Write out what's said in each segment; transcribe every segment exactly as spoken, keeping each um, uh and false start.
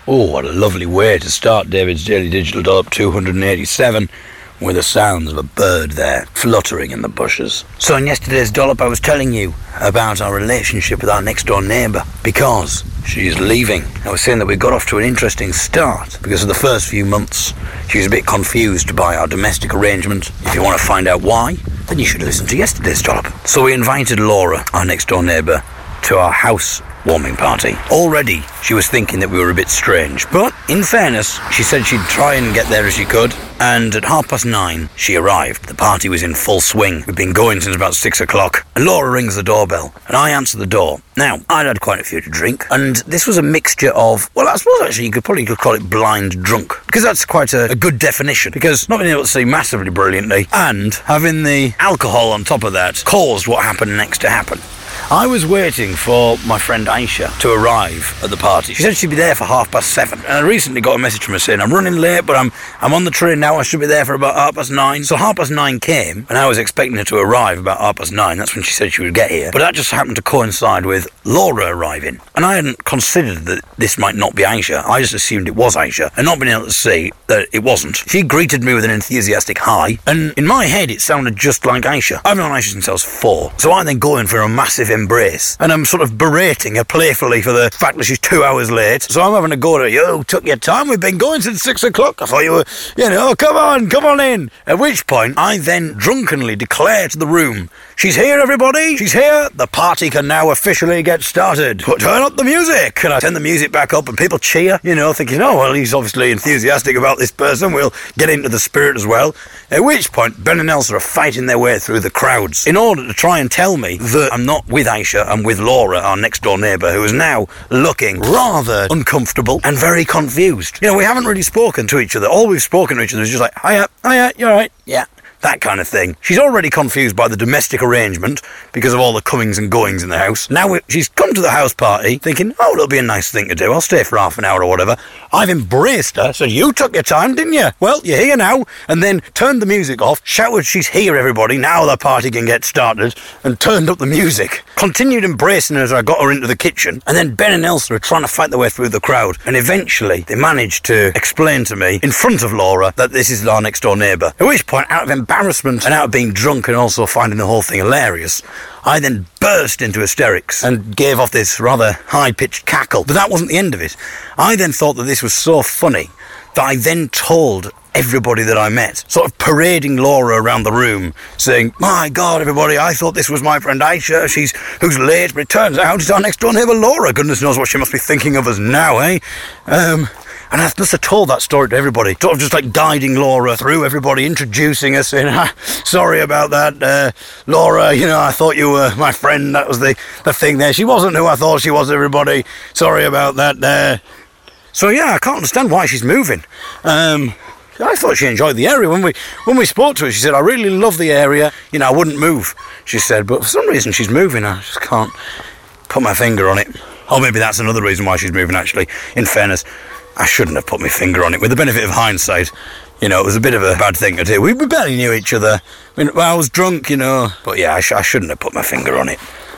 Oh, what a lovely way to start David's Daily Digital Dollop two hundred eighty-seven, with the sounds of a bird there fluttering in the bushes. So in yesterday's dollop I was telling you about our relationship with our next door neighbour, because she's leaving. I was saying that we got off to an interesting start because of the first few months she was a bit confused by our domestic arrangement. If you want to find out why, then you should listen to yesterday's dollop. So we invited Laura, our next door neighbour, to our house warming party. Already she was thinking that we were a bit strange, but in fairness she said she'd try and get there as she could, and at half past nine she arrived. The party was in full swing. We'd been going since about six o'clock, and Laura rings the doorbell and I answer the door. Now, I'd had quite a few to drink, and this was a mixture of, well, I suppose actually you could probably could call it blind drunk, because that's quite a, a good definition, because not being able to see massively brilliantly and having the alcohol on top of that caused what happened next to happen. I was waiting for my friend Aisha to arrive at the party. She said she'd be there for half past seven. And I recently got a message from her saying, I'm running late, but I'm I'm on the train now. I should be there for about half past nine. So half past nine came, and I was expecting her to arrive about half past nine. That's when she said she would get here. But that just happened to coincide with Laura arriving. And I hadn't considered that this might not be Aisha. I just assumed it was Aisha, and not being able to see that it wasn't. She greeted me with an enthusiastic hi, and in my head it sounded just like Aisha. I've known Aisha since I was four. So I then go in for a massive embrace, and I'm sort of berating her playfully for the fact that she's two hours late. So I'm having to go to her, you took your time, we've been going since six o'clock, I thought you were, you know, come on, come on in. At which point, I then drunkenly declare to the room, she's here everybody, she's here, the party can now officially get started. But turn up the music. And I turn the music back up and people cheer, you know, thinking, oh, well, he's obviously enthusiastic about this person, we'll get into the spirit as well. At which point, Ben and Elsa are fighting their way through the crowds in order to try and tell me that I'm not with Aisha, I'm with Laura, our next door neighbour, who is now looking rather uncomfortable and very confused. You know, we haven't really spoken to each other. All we've spoken to each other is just like, hiya, hiya, you alright? Yeah. That kind of thing. She's already confused by the domestic arrangement because of all the comings and goings in the house. Now we, she's come to the house party thinking, oh, it'll be a nice thing to do. I'll stay for half an hour or whatever. I've embraced her, so you took your time, didn't you? Well, you're here now. And then turned the music off, shouted, she's here, everybody. Now the party can get started, and turned up the music. Continued embracing her as I got her into the kitchen. And then Ben and Elsa are trying to fight their way through the crowd. And eventually they managed to explain to me in front of Laura that this is our next door neighbour. At which point, out of embarrassment, embarrassment and out of being drunk and also finding the whole thing hilarious, I then burst into hysterics and gave off this rather high-pitched cackle. But that wasn't the end of it. I then thought that this was so funny that I then told everybody that I met, sort of parading Laura around the room, saying, my God, everybody, I thought this was my friend Aisha, she's who's late, but it turns out it's our next door neighbour Laura. Goodness knows what she must be thinking of us now, eh? Um... And I must have told that story to everybody, sort of just like guiding Laura through everybody, introducing us, saying, ah, sorry about that, uh, Laura, you know, I thought you were my friend, that was the, the thing there. She wasn't who I thought she was, everybody. Sorry about that. Uh. So, yeah, I can't understand why she's moving. Um... I thought she enjoyed the area. When we when we spoke to her, she said, I really love the area. You know, I wouldn't move, she said. But for some reason, she's moving. I just can't put my finger on it. Or maybe that's another reason why she's moving, actually. In fairness, I shouldn't have put my finger on it. With the benefit of hindsight, you know, it was a bit of a bad thing to do. We, we barely knew each other. I mean, well, I was drunk, you know. But yeah, I, sh- I shouldn't have put my finger on it.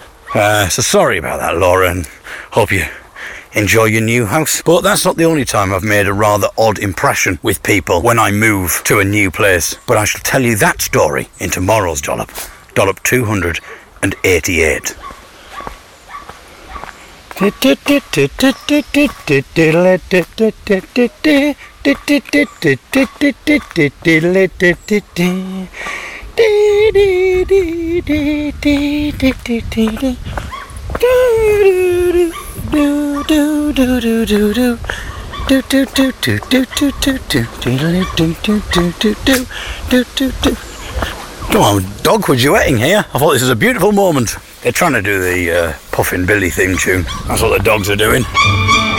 Uh, so sorry about that, Laura, and hope you enjoy your new house. But that's not the only time I've made a rather odd impression with people when I move to a new place. But I shall tell you that story in tomorrow's dollop, dollop two hundred eighty-eight. Do do do do do do do do do do do do do do do do do do. Come on, dog, we're duetting here. I thought this was a beautiful moment. They're trying to do the uh, Puffin Billy theme tune. That's what the dogs are doing.